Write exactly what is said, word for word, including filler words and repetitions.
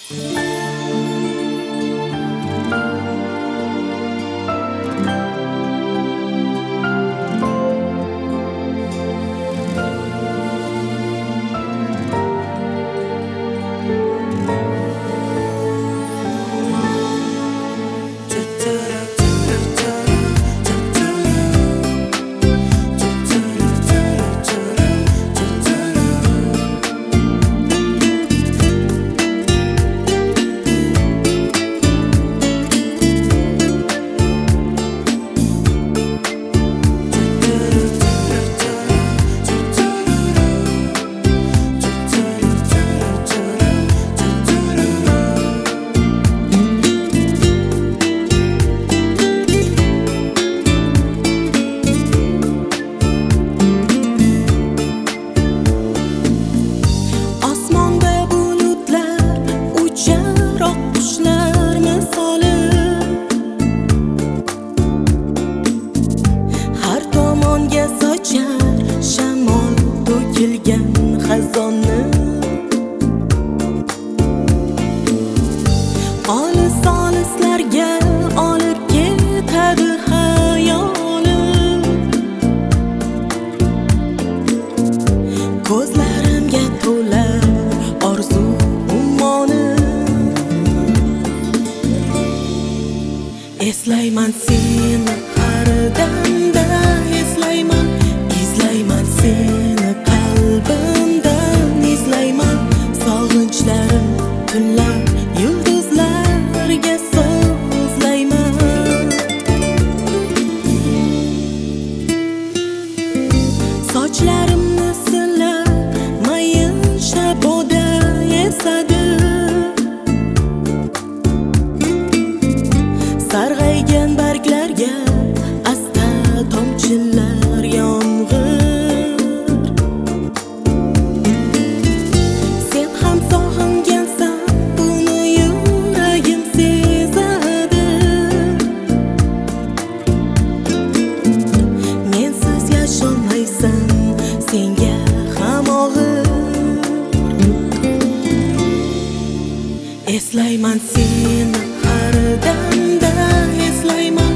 Shamol to'kilgan xazonni olis olislarga olib ketadi hayolim. Ko'zlarimga to'lar orzu umonim. Eslayman seni har damda, eslayman izlayman seni qalbimdan, izlayman sog'inchlarim tunlar yulduzlarga so'zlayman. Sochlarimni silab mayin shaboda esadi, sarg'aygan barglarga asta tomchilar yomg'ir. Sen ham sog'ingansan, buni yuragim sezadi. Mensiz yasholmaysan, senga ham og'ir. Eslayman seni har damda, eslayman